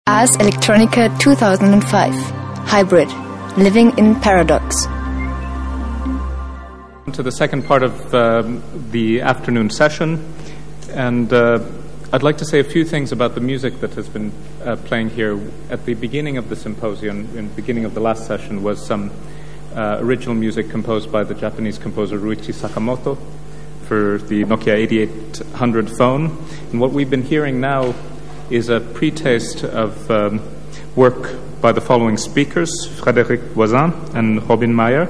Ars Electronica 2005 Hybrid Living in Paradox. To the second part of the afternoon session, and I'd like to say a few things about the music that has been playing here. At the beginning of the symposium, in the beginning of the last session, was some original music composed by the Japanese composer Ryuichi Sakamoto for the Nokia 8800 phone. And what we've been hearing now is a pre-taste of work by the following speakers: Frédéric Voisin and Robin Meyer.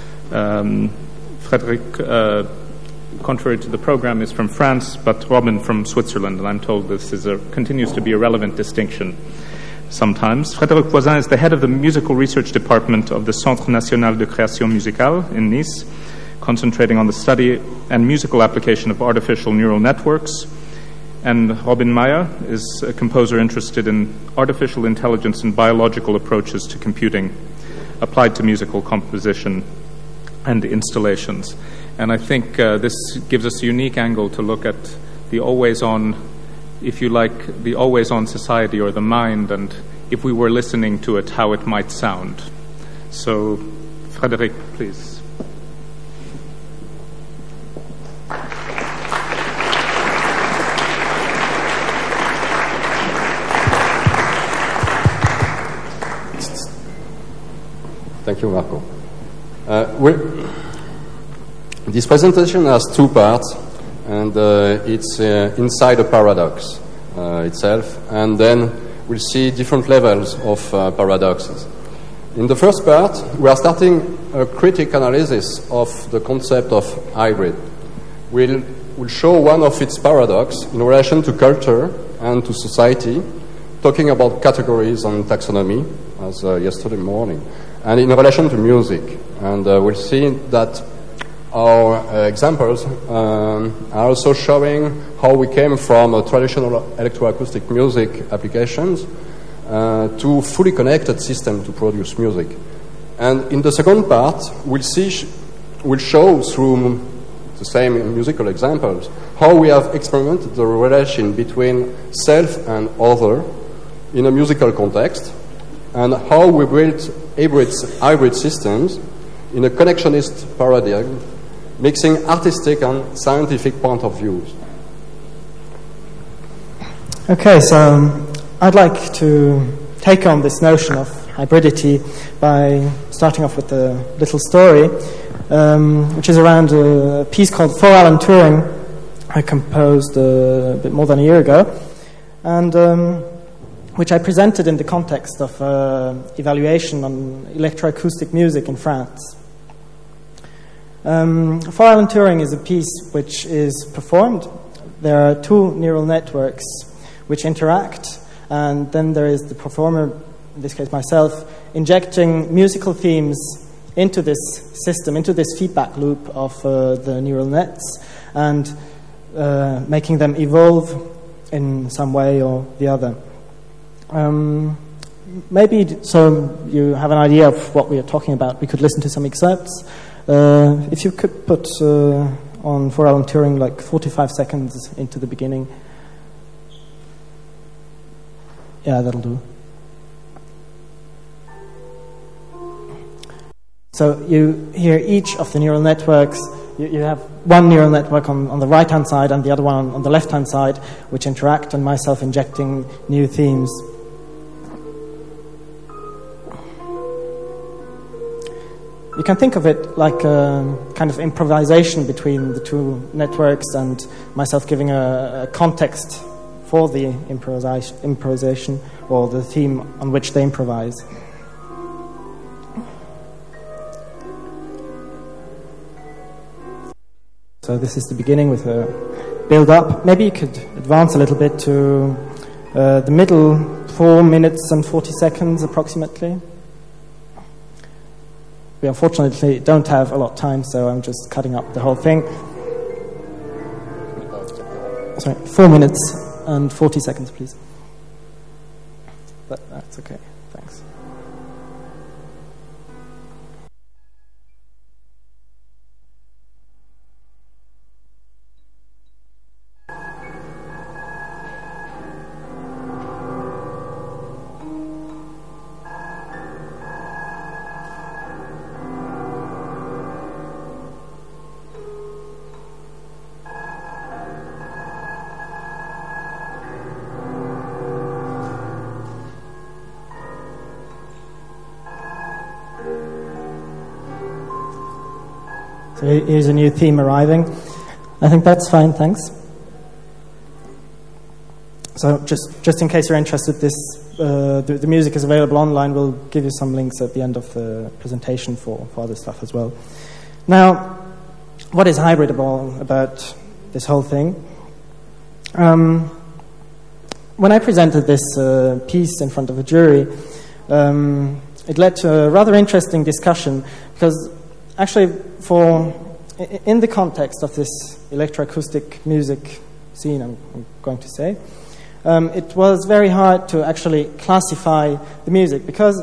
Frédéric, contrary to the program, is from France, but Robin from Switzerland, and I'm told this continues to be a relevant distinction sometimes. Frédéric Voisin is the head of the musical research department of the Centre National de Création Musicale in Nice, concentrating on the study and musical application of artificial neural networks. And Robin Meyer is a composer interested in artificial intelligence and biological approaches to computing applied to musical composition and installations. And I think this gives us a unique angle to look at the always-on, if you like, the always-on society or the mind, and if we were listening to it, how it might sound. So, Frédéric, please. Thank you, Marco. This presentation has two parts, and it's inside a paradox itself, and then we'll see different levels of paradoxes. In the first part, we are starting a critic analysis of the concept of hybrid. We'll show one of its paradox in relation to culture and to society, talking about categories and taxonomy, as yesterday morning, and in relation to music. And we'll see that our examples are also showing how we came from traditional electroacoustic music applications to fully connected system to produce music. And in the second part, we'll show through the same musical examples how we have experimented the relation between self and other in a musical context, and how we built hybrid systems in a connectionist paradigm, mixing artistic and scientific point of views. Okay, so I'd like to take on this notion of hybridity by starting off with a little story, which is around a piece called For Alan Turing, I composed a bit more than a year ago, and which I presented in the context of evaluation on electroacoustic music in France. For Alan Turing is a piece which is performed. There are two neural networks which interact, and then there is the performer, in this case myself, injecting musical themes into this system, into this feedback loop of the neural nets, and making them evolve in some way or the other. Maybe so you have an idea of what we are talking about, we could listen to some excerpts. If you could put on For Alan Turing like 45 seconds into the beginning. Yeah, that'll do. So you hear each of the neural networks. You have one neural network on the right-hand side and the other one on the left-hand side, which interact, and myself injecting new themes. You can think of it like a kind of improvisation between the two networks, and myself giving a context for the improvisation or the theme on which they improvise. So this is the beginning with a build-up. Maybe you could advance a little bit to the middle, 4 minutes and 40 seconds approximately. We unfortunately don't have a lot of time, so I'm just cutting up the whole thing. Sorry, 4 minutes and 40 seconds, please. But that's okay, thanks. So here's a new theme arriving. I think that's fine, thanks. So just in case you're interested, the music is available online. We'll give you some links at the end of the presentation for other stuff as well. Now, what is hybrid about this whole thing? When I presented this piece in front of a jury, it led to a rather interesting discussion, because actually in the context of this electroacoustic music scene, I'm going to say, it was very hard to actually classify the music, because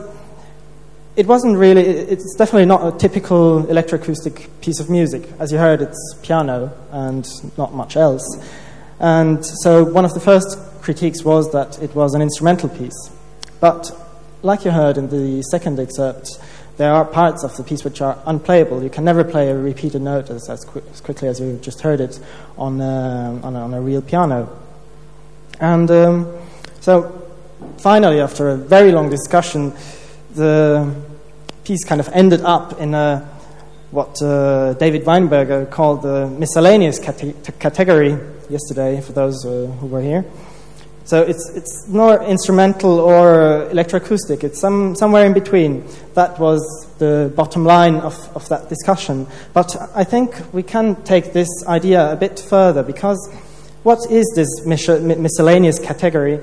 it's definitely not a typical electroacoustic piece of music. As you heard, it's piano and not much else. And so one of the first critiques was that it was an instrumental piece. But like you heard in the second excerpt, there are parts of the piece which are unplayable. You can never play a repeated note as quickly as you just heard it on a real piano. And so finally, after a very long discussion, the piece kind of ended up in what David Weinberger called the miscellaneous category yesterday, for those who were here. So it's not instrumental or electroacoustic. It's somewhere in between. That was the bottom line of that discussion. But I think we can take this idea a bit further, because what is this miscellaneous category?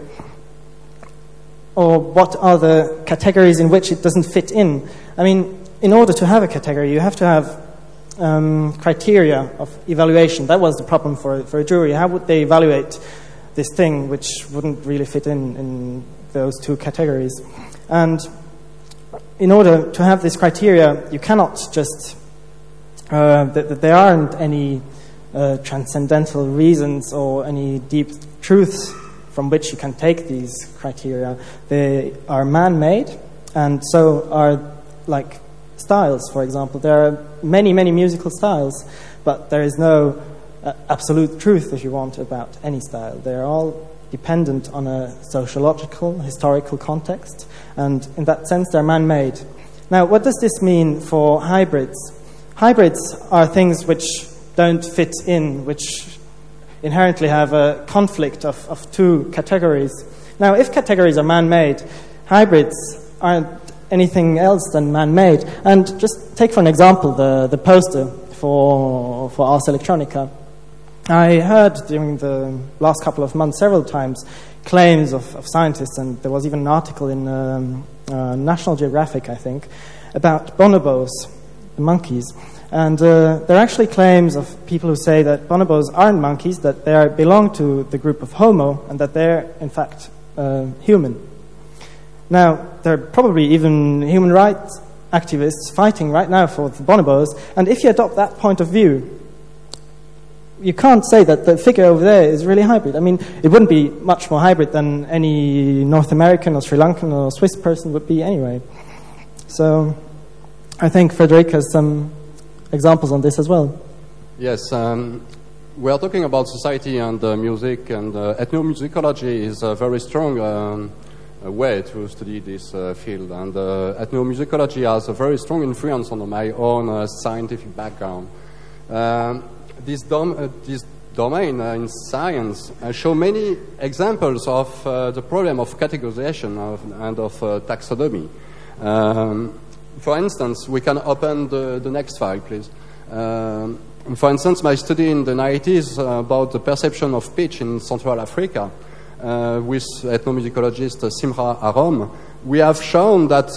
Or what are the categories in which it doesn't fit in? I mean, in order to have a category, you have to have criteria of evaluation. That was the problem for a jury. How would they evaluate this thing which wouldn't really fit in those two categories? And in order to have this criteria, you cannot just there aren't any transcendental reasons or any deep truths from which you can take these criteria. They are man-made, and so are, like, styles, for example. There are many, many musical styles, but there is no absolute truth, if you want, about any style. They're all dependent on a sociological, historical context, and in that sense, they're man-made. Now, what does this mean for hybrids? Hybrids are things which don't fit in, which inherently have a conflict of two categories. Now, if categories are man-made, hybrids aren't anything else than man-made. And just take for an example the poster for Ars Electronica. I heard during the last couple of months several times claims of scientists, and there was even an article in National Geographic, I think, about bonobos, the monkeys. And there are actually claims of people who say that bonobos aren't monkeys, that they belong to the group of Homo, and that they're, in fact, human. Now, there are probably even human rights activists fighting right now for the bonobos, and if you adopt that point of view, you can't say that the figure over there is really hybrid. I mean, it wouldn't be much more hybrid than any North American or Sri Lankan or Swiss person would be anyway. So I think Frederic has some examples on this as well. Yes, we are talking about society and music, and ethnomusicology is a very strong way to study this field, and ethnomusicology has a very strong influence on my own scientific background. This domain in science show many examples of the problem of categorization and of taxonomy. For instance, we can open the next file, please. For instance, my study in the 90s about the perception of pitch in Central Africa with ethnomusicologist Simra Arom, we have shown that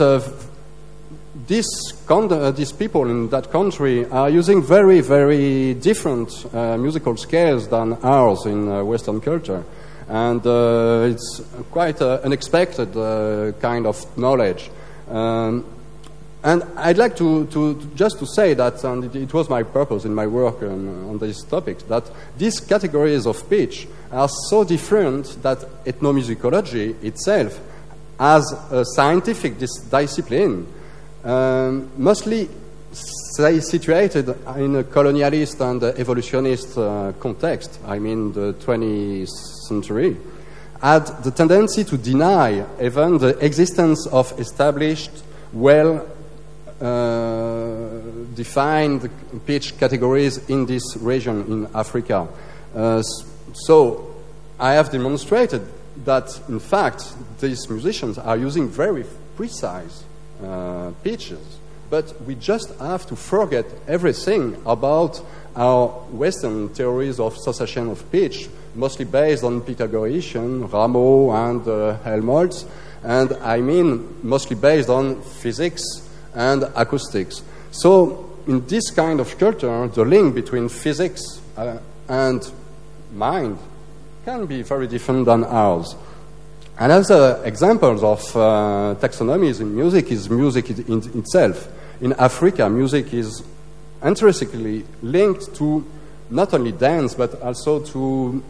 these people in that country are using very, very different musical scales than ours in Western culture. And it's quite unexpected kind of knowledge. And I'd like to just to say that, and it was my purpose in my work on these topics, that these categories of pitch are so different that ethnomusicology itself, as a scientific discipline, mostly situated in a colonialist and evolutionist context, I mean the 20th century, had the tendency to deny even the existence of established, define the pitch categories in this region in Africa. So I have demonstrated that, in fact, these musicians are using very precise pitches, but we just have to forget everything about our Western theories of association of pitch, mostly based on Pythagorean, Rameau, and Helmholtz, and I mean mostly based on physics and acoustics. So in this kind of culture, the link between physics and mind can be very different than ours. Another example of taxonomies in music is music in itself. In Africa, music is intrinsically linked to not only dance, but also to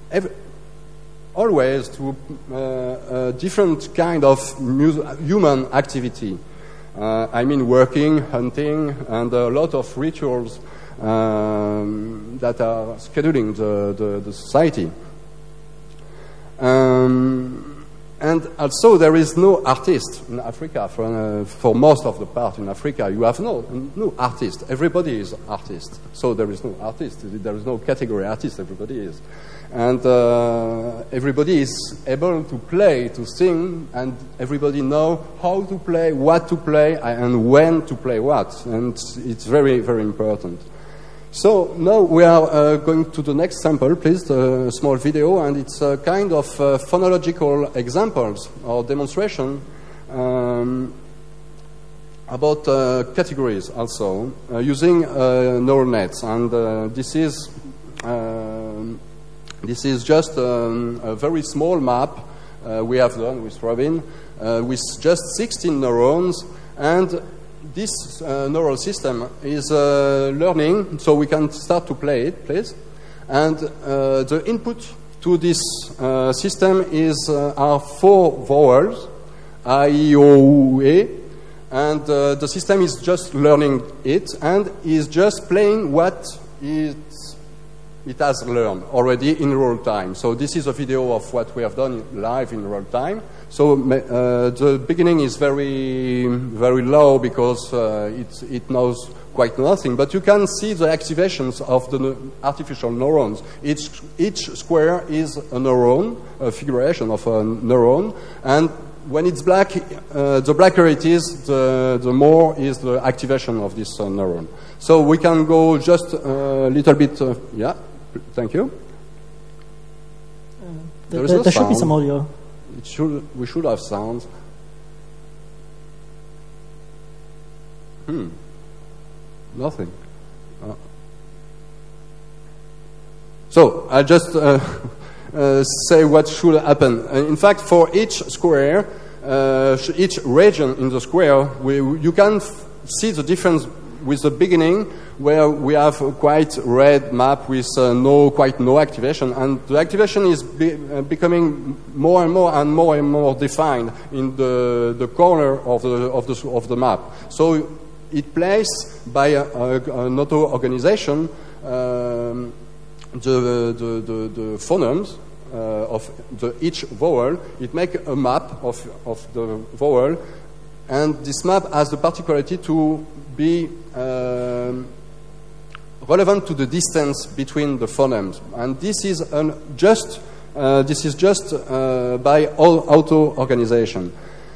always to a different kind of human activity. I mean working, hunting, and a lot of rituals that are scheduling the society. And also there is no artist in Africa. For most of the part in Africa, you have no artist. Everybody is artist. So there is no artist. There is no category artist. Everybody is. And everybody is able to play, to sing, and everybody know how to play, what to play, and when to play what. And it's very, very important. So now we are going to the next sample, please, a small video, and it's a kind of phonological examples or demonstration about categories also, using neural nets. And this is just a very small map we have done with Robin, with just 16 neurons, and this neural system is learning, so we can start to play it, please. And the input to this system are 4 vowels, I, E, O, U, E, and the system is just learning it and is just playing what it has learned already in real time. So this is a video of what we have done live in real time. So the beginning is very, very low because it knows quite nothing. But you can see the activations of the artificial neurons. Each square is a neuron, a figuration of a neuron. And when it's black, the blacker it is, the more is the activation of this neuron. So we can go just a little bit, yeah. Thank you. There should be some audio. We should have sound. Nothing. So I just say what should happen. In fact, for each square, each region in the square, you can see the difference with the beginning, where we have a quite red map with quite no activation, and the activation is becoming more and more defined in the corner of the map. So it plays by an auto-organization the phonemes of each vowel. It makes a map of the vowel, and this map has the particularity to be relevant to the distance between the phonemes, and this is just by auto-organization.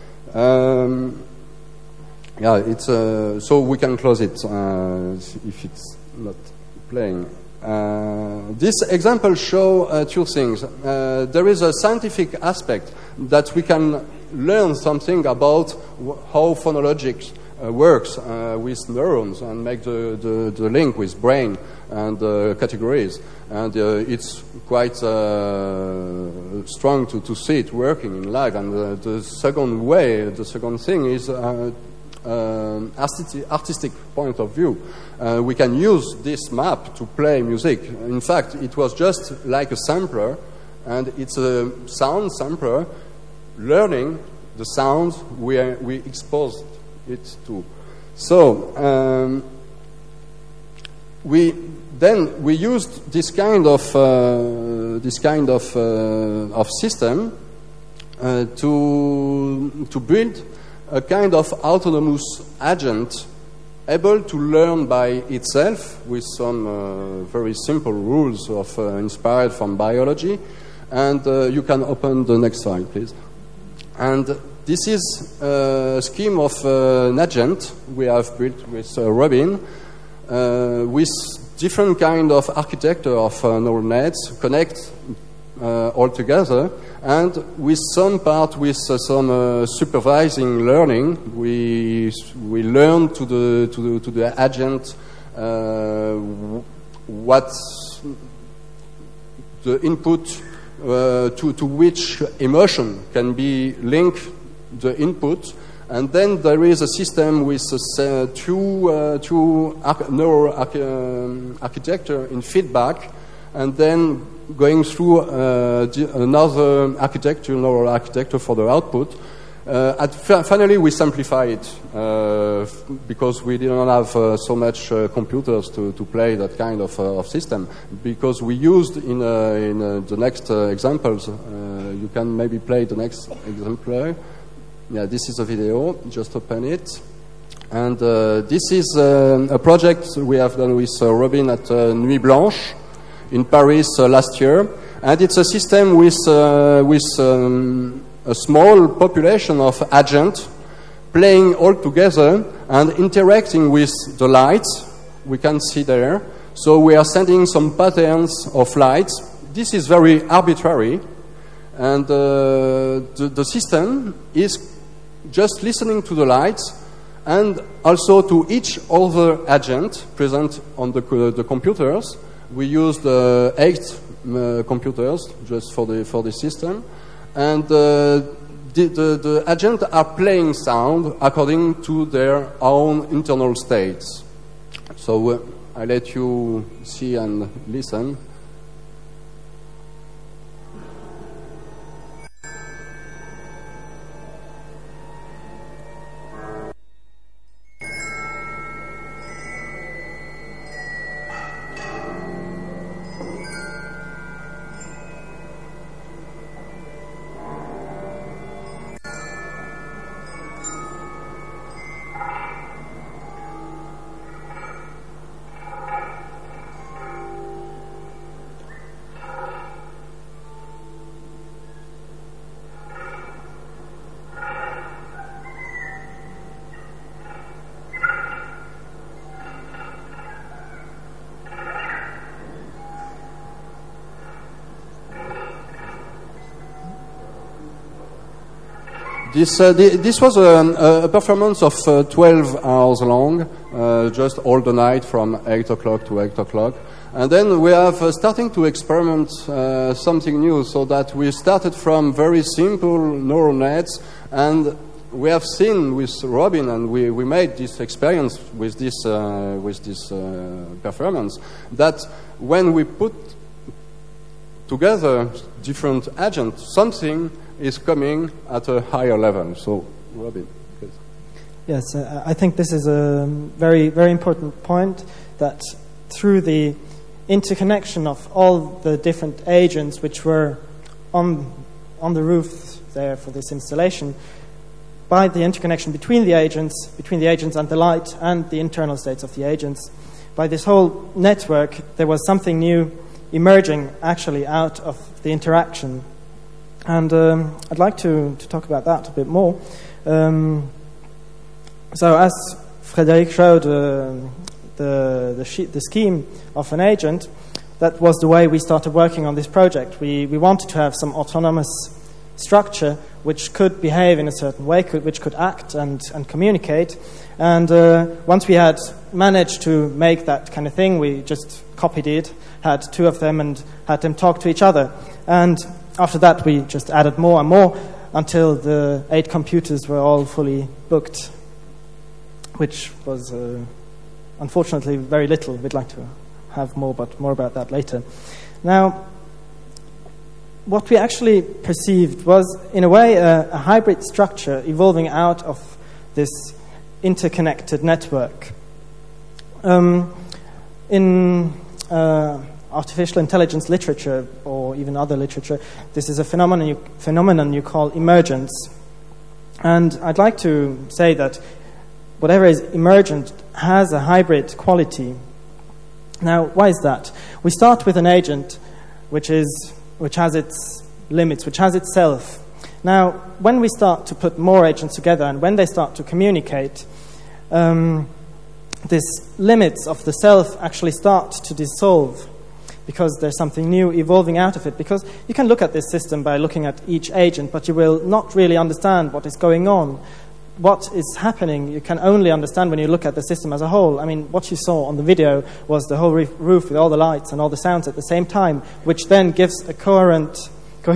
Yeah, it's so we can close it if it's not playing. This example shows 2 things. There is a scientific aspect that we can learn something about how phonologics works with neurons and make the link with brain and categories. And it's quite strong to see it working in live. And the second thing is artistic point of view. We can use this map to play music. In fact, it was just like a sampler, and it's a sound sampler learning the sounds we exposed it to. So we used this kind of system to build a kind of autonomous agent able to learn by itself with some very simple rules of inspired from biology. And you can open the next slide, please. And this is a scheme of an agent we have built with Robin, with different kind of architecture of neural nets connect all together, and with some part with some supervising learning, we learn to the agent what the input to which emotion can be linked the input, and then there is a system with two neural architecture in feedback, and then going through another neural architecture for the output. Finally, we simplify it because we didn't have so much computers to play that kind of system. Because we used in the next examples, you can maybe play the next example. Yeah, this is a video. Just open it. And this is a project we have done with Robin at Nuit Blanche in Paris last year. And it's a system with a small population of agents playing all together and interacting with the lights we can see there. So we are sending some patterns of lights. This is very arbitrary, and the system is just listening to the lights and also to each other agent present on the computers. We used 8 computers just for the system. And the agents are playing sound according to their own internal states. So I let you see and listen. This was a performance of 12 hours long, just all the night from 8 o'clock to 8 o'clock. And then we have starting to experiment something new, so that we started from very simple neural nets, and we have seen with Robin, and we made this experience with this performance, that when we put together different agents, something is coming at a higher level. So, Robin, please. Yes, I think this is a very, very important point, that through the interconnection of all the different agents which were on the roof there for this installation, by the interconnection between the agents and the light and the internal states of the agents, by this whole network, there was something new emerging actually out of the interaction. And I'd like to talk about that a bit more. So as Frédéric showed the scheme of an agent, that was the way we started working on this project. We wanted to have some autonomous structure which could behave in a certain way, which could act and communicate. And once we had managed to make that kind of thing, we just copied it, had 2 of them, and had them talk to each other. And after that, we just added more and more until the 8 computers were all fully booked, which was unfortunately very little. We'd like to have more, but more about that later. Now, what we actually perceived was, in a way, a hybrid structure evolving out of this interconnected network. In artificial intelligence literature, or even other literature, this is a phenomenon you call emergence. And I'd like to say that whatever is emergent has a hybrid quality. Now, why is that? We start with an agent which has its limits, which has its self. Now, when we start to put more agents together and when they start to communicate, these limits of the self actually start to dissolve because there's something new evolving out of it. Because you can look at this system by looking at each agent, but you will not really understand what is going on. What is happening, you can only understand when you look at the system as a whole. I mean, what you saw on the video was the whole roof with all the lights and all the sounds at the same time, which then gives a coherent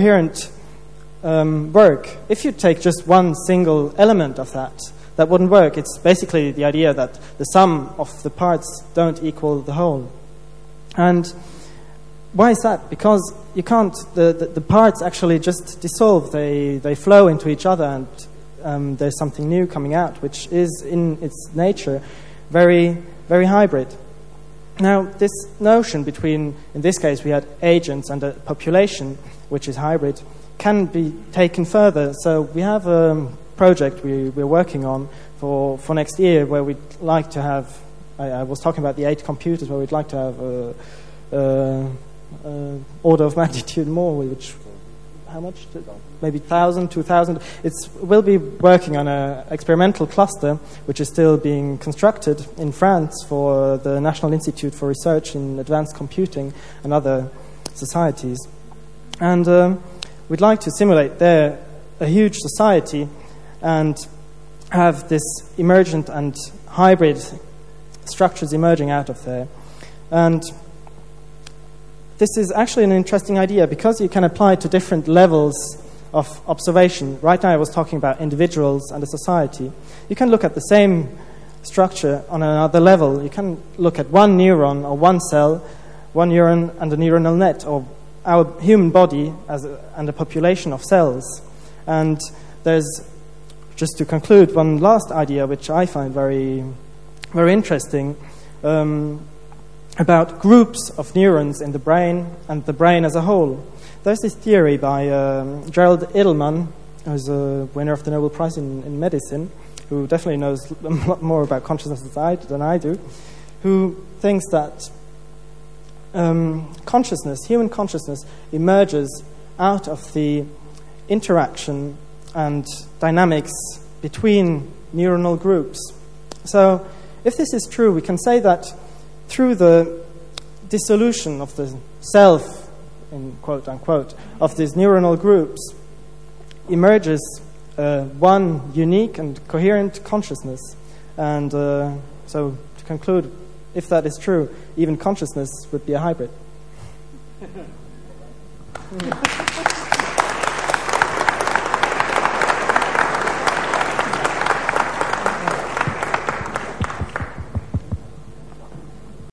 work. If you take just one single element of that wouldn't work. It's basically the idea that the sum of the parts don't equal the whole. And why is that? Because you can't, the parts actually just dissolve. They flow into each other, and there's something new coming out, which is in its nature very, very hybrid. Now, this notion between, in this case, we had agents and a population, which is hybrid, can be taken further. So we have a project we're working on for next year where we'd like to have, I was talking about the 8 computers, where we'd like to have order of magnitude more, which, how much? Maybe 1,000, 2,000. We'll be working on an experimental cluster, which is still being constructed in France for the National Institute for Research in Advanced Computing and other societies. And we'd like to simulate there a huge society and have this emergent and hybrid structures emerging out of there. And this is actually an interesting idea because you can apply it to different levels of observation. Right now I was talking about individuals and a society. You can look at the same structure on another level. You can look at one neuron or one cell, one neuron and a neuronal net, or our human body and a population of cells. And there's, just to conclude, one last idea which I find very, very interesting, about groups of neurons in the brain and the brain as a whole. There's this theory by Gerald Edelman, who's a winner of the Nobel Prize in medicine, who definitely knows a lot more about consciousness than I do, who thinks that human consciousness emerges out of the interaction and dynamics between neuronal groups. So if this is true, we can say that through the dissolution of the self, in quote unquote, of these neuronal groups emerges one unique and coherent consciousness. And so to conclude, if that is true, even consciousness would be a hybrid.